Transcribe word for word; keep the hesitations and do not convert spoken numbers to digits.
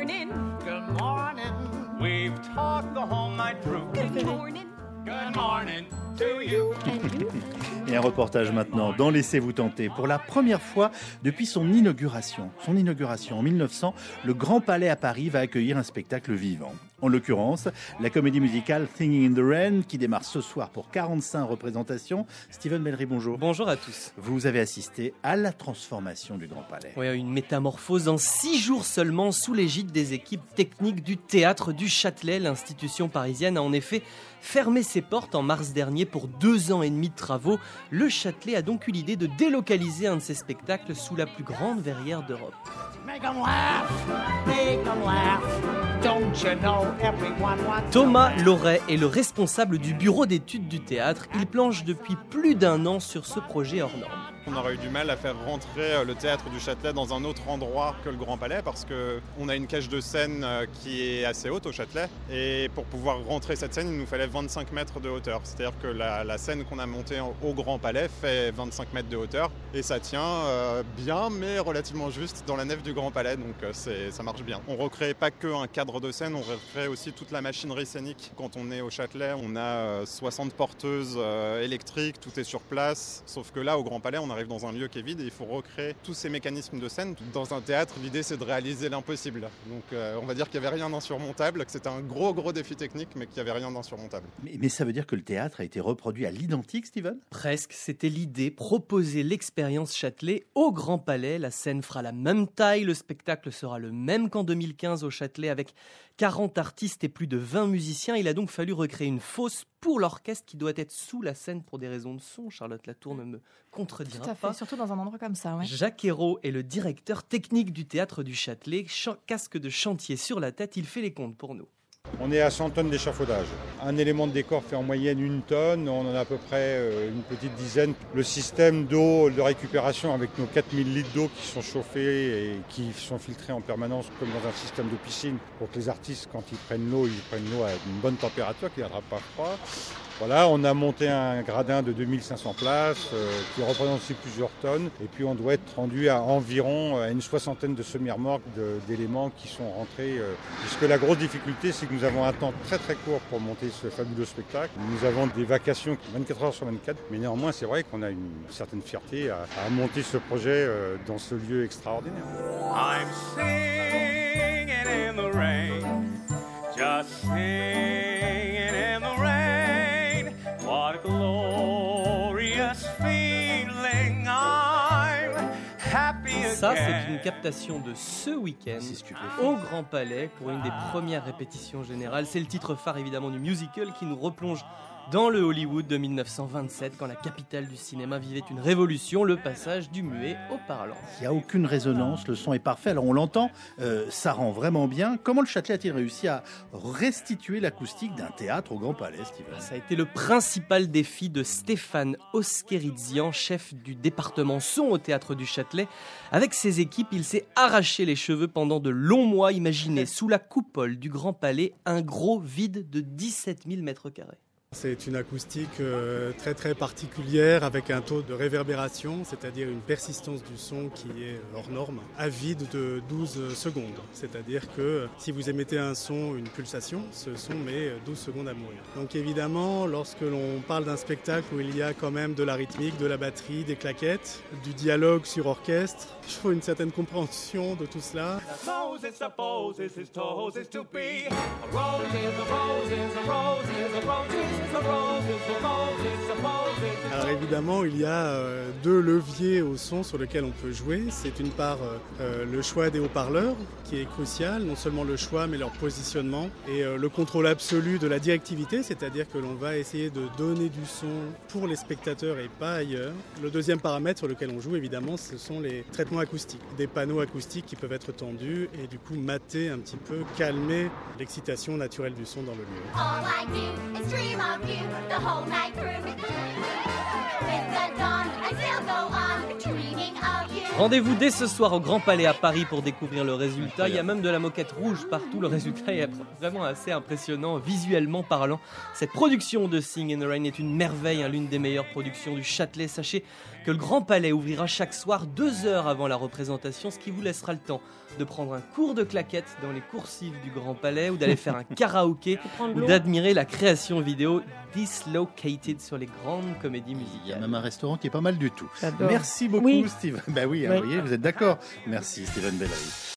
morning. Good morning. We've talked the whole night through. Good morning. Good morning to you. And you? Et un reportage maintenant dans Laissez-vous tenter. Pour la première fois depuis son inauguration, son inauguration en mille neuf cents, le Grand Palais à Paris va accueillir un spectacle vivant. En l'occurrence, la comédie musicale Singing in the Rain qui démarre ce soir pour quarante-cinq représentations. Steven Bellery, bonjour. Bonjour à tous. Vous avez assisté à la transformation du Grand Palais. Oui, une métamorphose en six jours seulement sous l'égide des équipes techniques du Théâtre du Châtelet. L'institution parisienne a en effet fermé ses portes en mars dernier pour deux ans et demi de travaux. Le Châtelet a donc eu l'idée de délocaliser un de ses spectacles sous la plus grande verrière d'Europe. Thomas Loret est le responsable du bureau d'études du théâtre. Il planche depuis plus d'un an sur ce projet hors norme. On aurait eu du mal à faire rentrer le théâtre du Châtelet dans un autre endroit que le Grand Palais parce qu'on a une cage de scène qui est assez haute au Châtelet et pour pouvoir rentrer cette scène, il nous fallait vingt-cinq mètres de hauteur. C'est-à-dire que la, la scène qu'on a montée au Grand Palais fait vingt-cinq mètres de hauteur et ça tient euh, bien mais relativement juste dans la nef du Grand Palais, donc c'est, ça marche bien. On recrée pas que un cadre de scène, on recrée aussi toute la machinerie scénique. Quand on est au Châtelet, on a soixante porteuses euh, électriques, tout est sur place, sauf que là au Grand Palais, on a arrive dans un lieu qui est vide et il faut recréer tous ces mécanismes de scène. Dans un théâtre, l'idée c'est de réaliser l'impossible. Donc euh, on va dire qu'il n'y avait rien d'insurmontable, que c'était un gros gros défi technique mais qu'il n'y avait rien d'insurmontable. Mais, mais ça veut dire que le théâtre a été reproduit à l'identique, Steven ? Presque, c'était l'idée, proposer l'expérience Châtelet au Grand Palais. La scène fera la même taille, le spectacle sera le même qu'en deux mille quinze au Châtelet avec quarante artistes et plus de vingt musiciens. Il a donc fallu recréer une fosse pour l'orchestre qui doit être sous la scène pour des raisons de son. Charlotte Latour ne me contredira Tout à fait, pas. surtout dans un endroit comme ça. Ouais. Jacques Hérault est le directeur technique du Théâtre du Châtelet. Ch- casque de chantier sur la tête, il fait les comptes pour nous. On est à cent tonnes d'échafaudage. Un élément de décor fait en moyenne une tonne, on en a à peu près une petite dizaine. Le système d'eau de récupération avec nos quatre mille litres d'eau qui sont chauffés et qui sont filtrés en permanence comme dans un système de piscine pour que les artistes, quand ils prennent l'eau, ils prennent l'eau à une bonne température, qu'ils n'attrapent pas froid. Voilà, on a monté un gradin de deux mille cinq cents places euh, qui représente aussi plusieurs tonnes. Et puis on doit être rendu à environ à une soixantaine de semi-remorques de, d'éléments qui sont rentrés. Euh, puisque la grosse difficulté, c'est que nous avons un temps très très court pour monter ce fabuleux spectacle. Nous avons des vacations vingt-quatre heures sur vingt-quatre. Mais néanmoins, c'est vrai qu'on a une certaine fierté à, à monter ce projet euh, dans ce lieu extraordinaire. I'm singing in the rain, just singing in the rain. What a glorious feeling, I'm happy again. Ça, c'est une captation de ce week-end C'est stupéfiant. au Grand Palais pour une des premières répétitions générales. C'est le titre phare évidemment du musical qui nous replonge dans le Hollywood de mille neuf cent vingt-sept, quand la capitale du cinéma vivait une révolution, le passage du muet au parlant. Il n'y a aucune résonance, le son est parfait. Alors on l'entend, euh, ça rend vraiment bien. Comment le Châtelet a-t-il réussi à restituer l'acoustique d'un théâtre au Grand Palais, Steven ? Ça a été le principal défi de Stéphane Oskeridzian, chef du département son au Théâtre du Châtelet. Avec ses équipes, il s'est arraché les cheveux pendant de longs mois. Imaginez, sous la coupole du Grand Palais, un gros vide de dix-sept mille mètres carrés. C'est une acoustique euh, très très particulière avec un taux de réverbération, c'est-à-dire une persistance du son qui est hors norme, à vide de douze secondes. C'est-à-dire que si vous émettez un son, une pulsation, ce son met douze secondes à mourir. Donc évidemment, lorsque l'on parle d'un spectacle où il y a quand même de la rythmique, de la batterie, des claquettes, du dialogue sur orchestre, il faut une certaine compréhension de tout cela. Alors évidemment, il y a euh, deux leviers au son sur lesquels on peut jouer. C'est une part euh, le choix des haut-parleurs qui est crucial, non seulement le choix mais leur positionnement et euh, le contrôle absolu de la directivité, c'est-à-dire que l'on va essayer de donner du son pour les spectateurs et pas ailleurs. Le deuxième paramètre sur lequel on joue évidemment, ce sont les traitements acoustiques, des panneaux acoustiques qui peuvent être tendus et du coup mater un petit peu, calmer l'excitation naturelle du son dans le lieu. All I do is dream of you the whole night through. With the dawn, I still go on. dreaming of you. Rendez-vous dès ce soir au Grand Palais à Paris pour découvrir le résultat. Il y a même de la moquette rouge partout. Le résultat est vraiment assez impressionnant, visuellement parlant. Cette production de Sing in the Rain est une merveille, hein, l'une des meilleures productions du Châtelet. Sachez que le Grand Palais ouvrira chaque soir deux heures avant la représentation, ce qui vous laissera le temps de prendre un cours de claquettes dans les coursives du Grand Palais ou d'aller faire un karaoké ou d'admirer la création vidéo Dislocated sur les grandes comédies musicales. Il y a même un restaurant qui est pas mal du tout. J'adore. Merci beaucoup, Oui. Steve. Ben oui, hein, Oui. vous voyez, vous êtes d'accord. Merci, Steven Bellery.